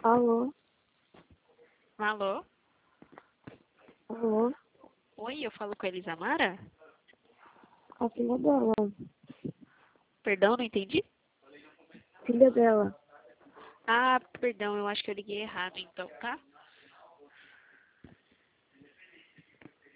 Alô? Alô? Alô? Oi, eu falo com a Elisamara? A filha dela. Perdão, não entendi? Filha dela. Ah, perdão, eu acho que eu liguei errado então, tá?